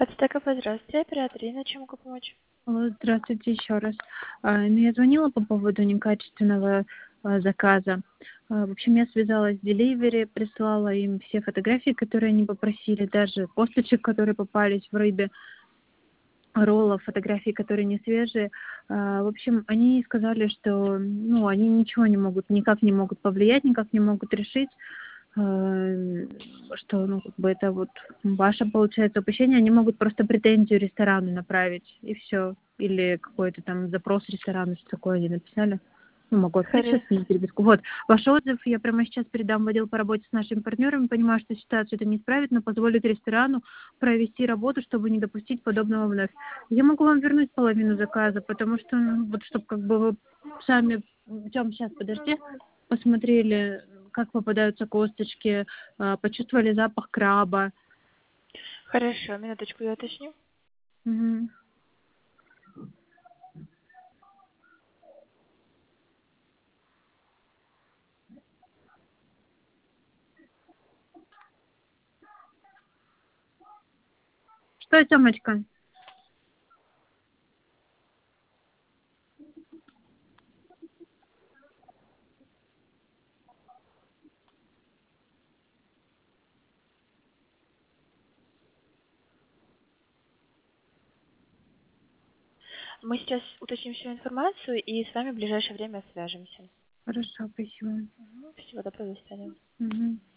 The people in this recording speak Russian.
Подстакова, здравствуйте, оператор, на чем могу помочь? Алло, здравствуйте еще раз. Я звонила по поводу некачественного заказа. В общем, я связалась с Delivery, прислала им все фотографии, которые они попросили, даже косточек, которые попались в рыбе, роллов, фотографии, которые не свежие. В общем, они сказали, что они ничего не могут, никак не могут повлиять, никак не могут решить, что это вот ваше, получается, упущение. Они могут просто претензию ресторану направить, и все. Или какой-то там запрос ресторану, что такое они написали. Могу открыть сейчас на переписку. Вот, ваш отзыв я прямо сейчас передам в отдел по работе с нашими партнерами. Понимаю, что ситуацию это не исправит, но позволит ресторану провести работу, чтобы не допустить подобного вновь. Я могу вам вернуть половину заказа, потому что, чтобы вы сами, сейчас, подожди, посмотрели, как попадаются косточки, почувствовали запах краба. Хорошо, минуточку, я уточню. Угу. Что, Тёмочка? Мы сейчас уточним всю информацию и с вами в ближайшее время свяжемся. Хорошо, спасибо. Всего доброго, до свидания. Угу.